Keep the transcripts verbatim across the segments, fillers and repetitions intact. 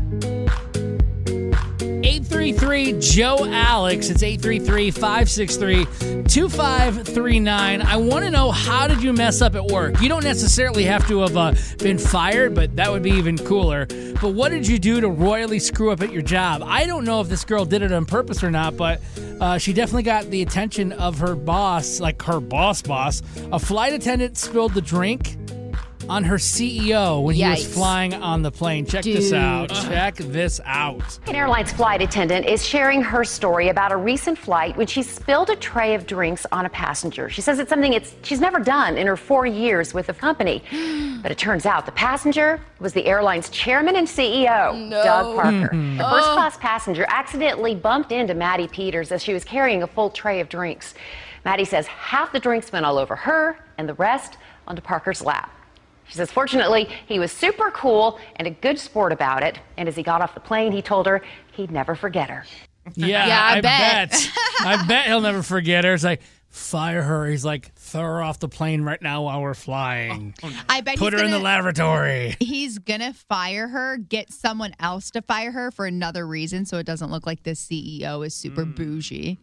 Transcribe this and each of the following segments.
eight three three, Joe Alex. It's eight three three, five six three, two five three nine. I want to know, how did you mess up at work? You don't necessarily have to have uh, been fired, but that would be even cooler. But what did you do to royally screw up at your job? I don't know if this girl did it on purpose or not, but uh, she definitely got the attention of her boss, like her boss boss. A flight attendant spilled the drink on her C E O when Yikes. he was flying on the plane. Check Dude. this out. Check this out. An airline's flight attendant is sharing her story about a recent flight when she spilled a tray of drinks on a passenger. She says it's something it's, she's never done in her four years with the company. But it turns out the passenger was the airline's chairman and C E O, no. Doug Parker. Mm-hmm. The first-class passenger accidentally bumped into Maddie Peters as she was carrying a full tray of drinks. Maddie says half the drinks went all over her and the rest onto Parker's lap. She says, fortunately, he was super cool and a good sport about it. And as he got off the plane, he told her he'd never forget her. Yeah, Yeah, I I bet. bet. I bet he'll never forget her. It's like, fire her. He's like, throw her off the plane right now while we're flying. I bet Put he's her in gonna, the lavatory. He's gonna fire her, get someone else to fire her for another reason, so it doesn't look like this C E O is super Mm. bougie.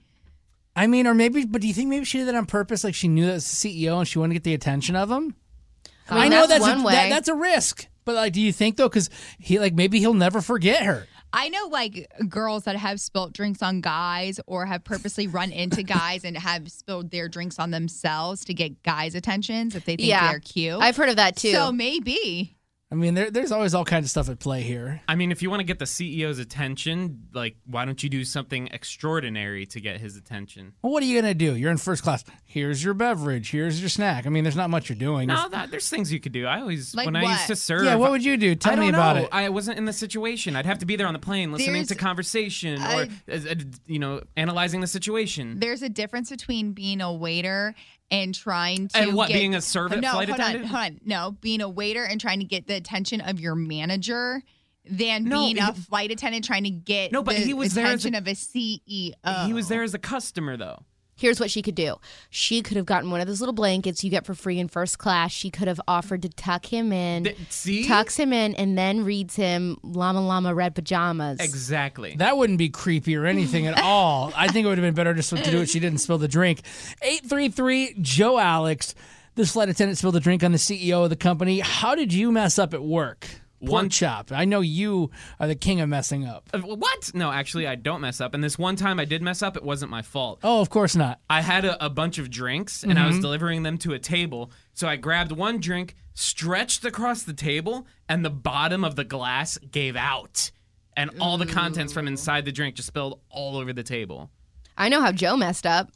I mean, or maybe, but do you think maybe she did that on purpose? Like she knew that was the C E O and she wanted to get the attention of him? I mean, know that's that's one a, way. that- that's a risk. But like, do you think though? Because he like maybe he'll never forget her. I know like girls that have spilt drinks on guys or have purposely run into guys and have spilled their drinks on themselves to get guys' attentions if they think Yeah. they're cute. I've heard of that too. So maybe. I mean, there, there's always all kinds of stuff at play here. I mean, if you want to get the C E O's attention, like, why don't you do something extraordinary to get his attention? Well, what are you gonna do? You're in first class. Here's your beverage. Here's your snack. I mean, there's not much you're doing. No, that, there's things you could do. I always, Like when I what? used to serve. Yeah, what would you do? Tell I me don't about know. it. I wasn't in the situation. I'd have to be there on the plane, listening There's- to conversation, or I- uh, uh, you know, analyzing the situation. There's a difference between being a waiter and trying to And what, get, being a servant no, flight hold attendant? On, hold on. No, being a waiter and trying to get the attention of your manager than No, being a he- flight attendant trying to get No, but the he was there as a- attention of a C E O. He was there as a customer, though. Here's what she could do. She could have gotten one of those little blankets you get for free in first class. She could have offered to tuck him in, Th- see? tucks him in, and then reads him Llama Llama Red Pajamas. Exactly. That wouldn't be creepy or anything at all. I think it would have been better just to do it. She didn't spill the drink. eight three three, Joe Alex. This flight attendant spilled the drink on the C E O of the company. How did you mess up at work? Pork One- chop. I know you are the king of messing up. Uh, What? No, actually, I don't mess up. And this one time I did mess up, it wasn't my fault. Oh, of course not. I had a, a bunch of drinks, and I was delivering them to a table. So I grabbed one drink, stretched across the table, and the bottom of the glass gave out. And all the contents from inside the drink just spilled all over the table. I know how Joe messed up.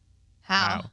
How?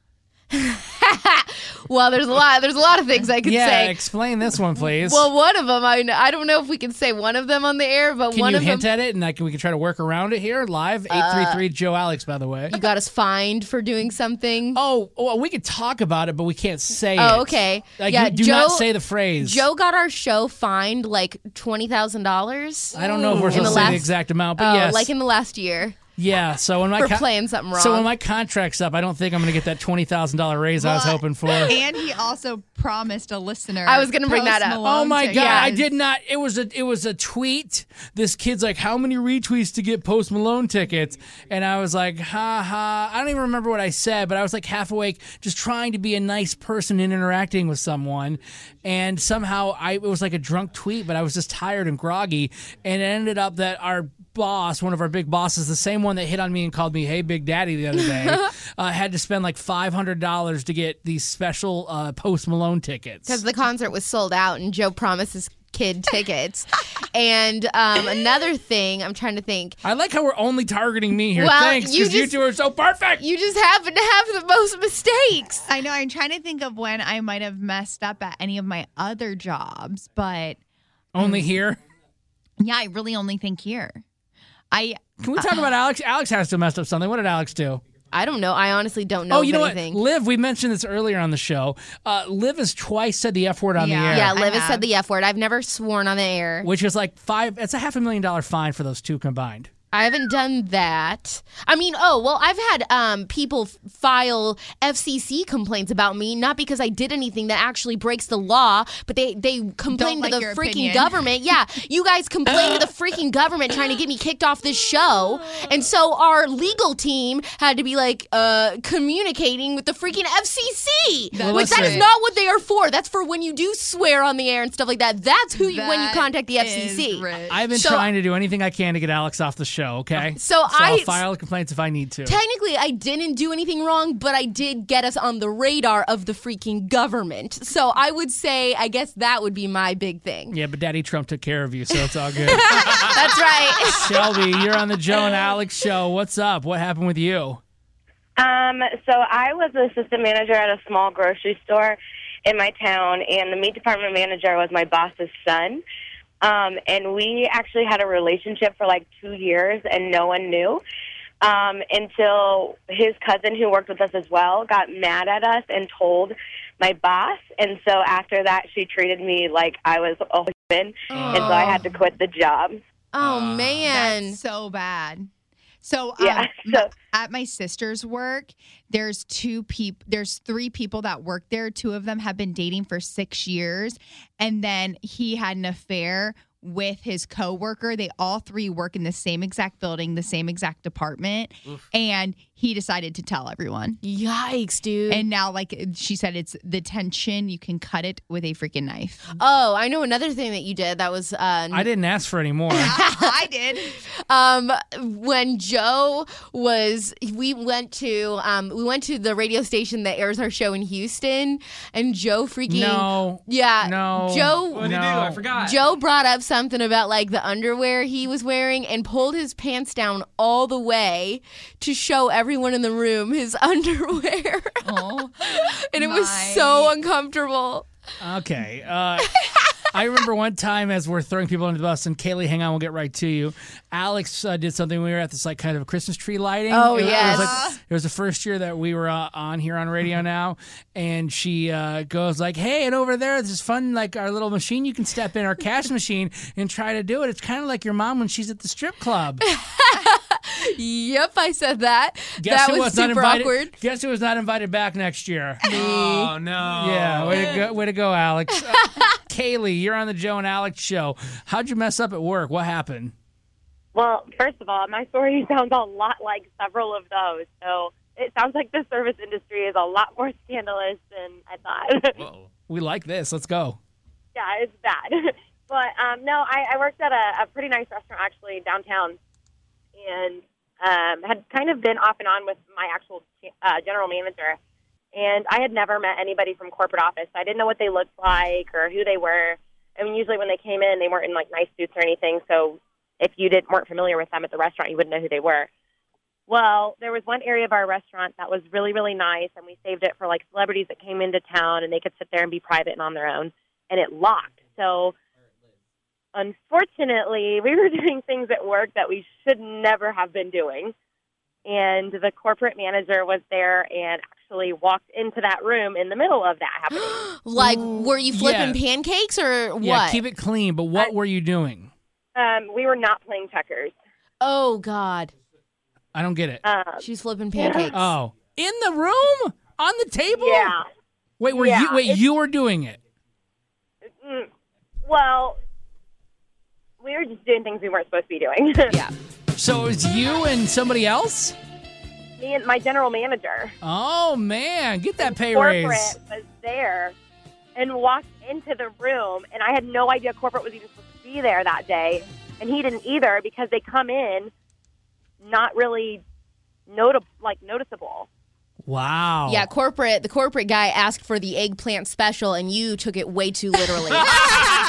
Well, there's a lot. There's a lot of things I could Yeah, say. explain this one, please. Well, one of them, I, I don't know if we can say one of them on the air, but can one you of hint them, at it, and I can, we can try to work around it here live? eight three three, Joe Alex, by the way. you got us fined for doing something. Oh, well, we could talk about it, but we can't say it. Oh, okay. Like, Yeah, you do Joe- not say the phrase. Joe got our show fined like twenty thousand dollars. I don't know if we're In supposed the to say the last- exact amount, but Oh, yes. like in the last year yeah, so when my for con- playing something wrong. So when my contract's up, I don't think I'm going to get that twenty thousand dollars raise I was Well, hoping for. And he also promised a listener. I was gonna bring that Post up. Malone Oh my god! tickets. I did not. It was a it was a tweet. This kid's like, "How many retweets to get Post Malone tickets?" And I was like, "Ha ha!" I don't even remember what I said, but I was like half awake, just trying to be a nice person and interacting with someone. And somehow I it was like a drunk tweet, but I was just tired and groggy. And it ended up that our boss, one of our big bosses, the same one that hit on me and called me "Hey Big Daddy" the other day, uh, had to spend like five hundred dollars to get these special uh, Post Malone tickets. because the concert was sold out and Joe promised his kid tickets. And um, another thing, I'm trying to think. I like how we're only targeting me here. Well, Thanks, you because you just- two are so perfect. You just happen to have the most mistakes. I know. I'm trying to think of when I might have messed up at any of my other jobs, but Only here. yeah, I really only think here. I Can we talk about Alex? Alex has to have messed up something. What did Alex do? I don't know. I honestly don't know oh, of you know anything. what? Liv, we mentioned this earlier on the show. Uh, Liv has twice said the F word on Yeah. the air. Yeah, I Liv has have. said the F word. I've never sworn on the air. Which is like five, it's a half a million dollar fine for those two combined. I haven't done that. I mean, oh, well, I've had um, people f- file F C C complaints about me, not because I did anything that actually breaks the law, but they, they complain like to the your freaking opinion. government. Yeah, you guys complain to the freaking government trying to get me kicked off this show. And so our legal team had to be like uh, communicating with the freaking F C C. Well, Which that is listen. not what they are for. That's for when you do swear on the air and stuff like that. That's who you, when you That contact the F C C. is rich. I've been So- trying to do anything I can to get Alex off the show, okay? So I'll I- file complaints if I need to. Technically, I didn't do anything wrong, but I did get us on the radar of the freaking government. So I would say, I guess that would be my big thing. Yeah, but Daddy Trump took care of you, so it's all good. That's right. Shelby, you're on the Joe and Alex show. What's up? What happened with you? Um, so I was an assistant manager at a small grocery store in my town, and the meat department manager was my boss's son. Um, and we actually had a relationship for like two years, and no one knew um, until his cousin, who worked with us as well, got mad at us and told my boss. And so after that, she treated me like I was a husband, and so I had to quit the job. Oh, man. That's so bad. So, um, Yeah, so- m- at my sister's work, there's two people, there's three people that work there. Two of them have been dating for six years. And then he had an affair with his coworker. They all three work in the same exact building, the same exact department. And he decided to tell everyone. Yikes, dude. And now, like she said, it's the tension. You can cut it with a freaking knife. oh, I know another thing that you did that was uh, I didn't ask for any more. I did. um when Joe was we went to um we went to the radio station that airs our show in Houston, and Joe freaking No. yeah No. Joe What did you do? No. I forgot. Joe brought up something about like the underwear he was wearing and pulled his pants down all the way to show everyone in the room his underwear. Oh, And it was my- so uncomfortable. Okay. Uh, I remember one time as we're throwing people under the bus, and Kaylee, hang on, we'll get right to you. Alex uh, did something. We were at this like kind of a Christmas tree lighting. Oh, it, yes. It was, like, it was the first year that we were uh, on here on radio now, and she uh, goes like, "Hey, and over there, there's this fun like our little machine you can step in, our cash machine, and try to do it. It's kind of like your mom when she's at the strip club." Yep, I said that. Guess that who was, was not super invited? awkward. Guess who was not invited back next year? Oh, no. Yeah, way to go, way to go, Alex. Uh, Kaylee, you're on the Joe and Alex show. How'd you mess up at work? What happened? Well, first of all, my story sounds a lot like several of those. So it sounds like the service industry is a lot more scandalous than I thought. Whoa. We like this. Let's go. Yeah, it's bad. But um, no, I, I worked at a, a pretty nice restaurant actually downtown, and um, had kind of been off and on with my actual uh, general manager. And I had never met anybody from corporate office. I didn't know what they looked like or who they were. I mean, usually when they came in, they weren't in like nice suits or anything. So if you didn't weren't familiar with them at the restaurant, you wouldn't know who they were. Well, there was one area of our restaurant that was really, really nice, and we saved it for like celebrities that came into town, and they could sit there and be private and on their own. And it locked. So unfortunately, we were doing things at work that we should never have been doing. And the corporate manager was there and actually walked into that room in the middle of that happening. Like, were you flipping Yeah. pancakes or what? Yeah, keep it clean. But what were you doing? Um, we were not playing checkers. Oh, God. I don't get it. Um, She's flipping pancakes. Oh, in the room on the table. yeah. Wait, were Yeah, you? Wait, it's- you were doing it. Mm, well, we were just doing things we weren't supposed to be doing. Yeah. So it was you and somebody else. Me and my general manager. Oh man, get that pay corporate raise. was there and walked into the room, and I had no idea corporate was even supposed to be there that day, and he didn't either because they come in not really notable, like noticeable. Wow. Yeah, corporate. The corporate guy asked for the eggplant special, and you took it way too literally.